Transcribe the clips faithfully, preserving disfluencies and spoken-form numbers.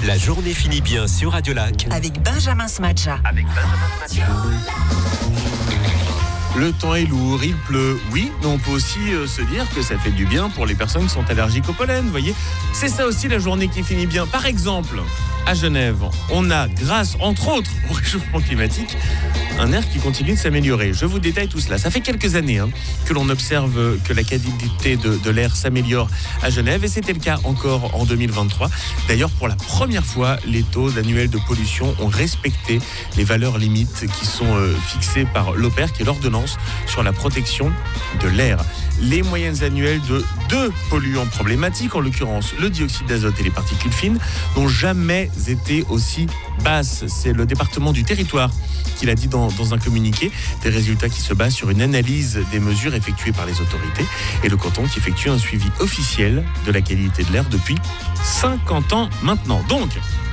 La journée finit bien sur Radio Lac. Avec Benjamin Smadja. Avec Benjamin Smadja. Le temps est lourd, il pleut, oui, mais on peut aussi euh, se dire que ça fait du bien pour les personnes qui sont allergiques au pollen, vous voyez. C'est ça aussi la journée qui finit bien. Par exemple, à Genève, on a, grâce, entre autres, au réchauffement climatique, un air qui continue de s'améliorer. Je vous détaille tout cela. Ça fait quelques années hein, que l'on observe que la qualité de, de l'air s'améliore à Genève, et c'était le cas encore en deux mille vingt-trois. D'ailleurs, pour la première fois, les taux annuels de pollution ont respecté les valeurs limites qui sont euh, fixées par l'O P E R, qui est l'ordonnance sur la protection de l'air. Les moyennes annuelles de deux polluants problématiques, en l'occurrence le dioxyde d'azote et les particules fines, n'ont jamais été aussi basses. C'est le département du territoire qui l'a dit dans, dans un communiqué, des résultats qui se basent sur une analyse des mesures effectuées par les autorités, et le canton qui effectue un suivi officiel de la qualité de l'air depuis cinquante ans maintenant. Donc,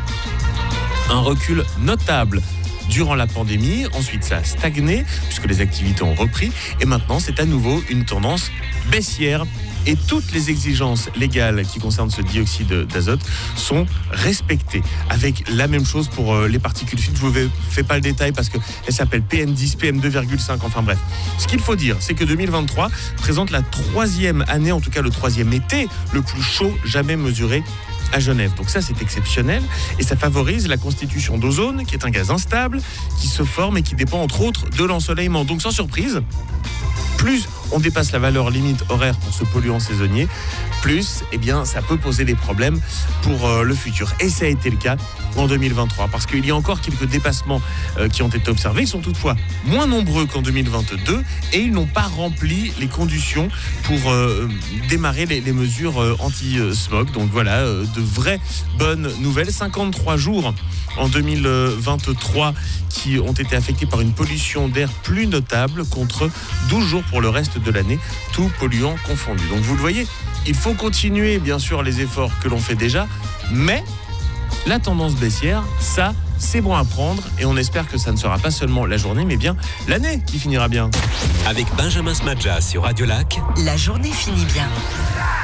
un recul notable durant la pandémie, ensuite ça a stagné puisque les activités ont repris, et maintenant c'est à nouveau une tendance baissière. Et toutes les exigences légales qui concernent ce dioxyde d'azote sont respectées. Avec la même chose pour les particules fines. Je ne vous fais pas le détail parce qu'elles s'appellent P M dix, P M deux virgule cinq, enfin bref. Ce qu'il faut dire, c'est que deux mille vingt-trois présente la troisième année, en tout cas le troisième été, le plus chaud jamais mesuré à Genève. Donc ça, c'est exceptionnel, et ça favorise la constitution d'ozone, qui est un gaz instable, qui se forme et qui dépend entre autres de l'ensoleillement. Donc sans surprise, plus on dépasse la valeur limite horaire pour ce polluant saisonnier, plus eh bien, ça peut poser des problèmes pour euh, le futur. Et ça a été le cas en deux mille vingt-trois, parce qu'il y a encore quelques dépassements euh, qui ont été observés. Ils sont toutefois moins nombreux qu'en deux mille vingt-deux, et ils n'ont pas rempli les conditions pour euh, démarrer les, les mesures euh, anti-smog. Donc voilà, euh, de vraies bonnes nouvelles. cinquante-trois jours en deux mille vingt-trois qui ont été affectés par une pollution d'air plus notable, contre douze jours pour le reste de l'année, tout polluant confondu. Donc vous le voyez, il faut continuer bien sûr les efforts que l'on fait déjà, mais la tendance baissière, ça, c'est bon à prendre, et on espère que ça ne sera pas seulement la journée, mais bien l'année qui finira bien. Avec Benjamin Smadja sur Radio Lac. La journée finit bien.